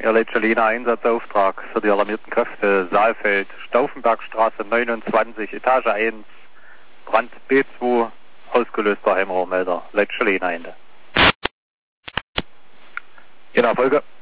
Ihr Leitscheliner Einsatzauftrag für die alarmierten Kräfte Saalfeld, Stauffenbergstraße 29, Etage 1, Brand B2, ausgelöster Heimrohrmelder, Leitscheliner Ende. In Erfolge.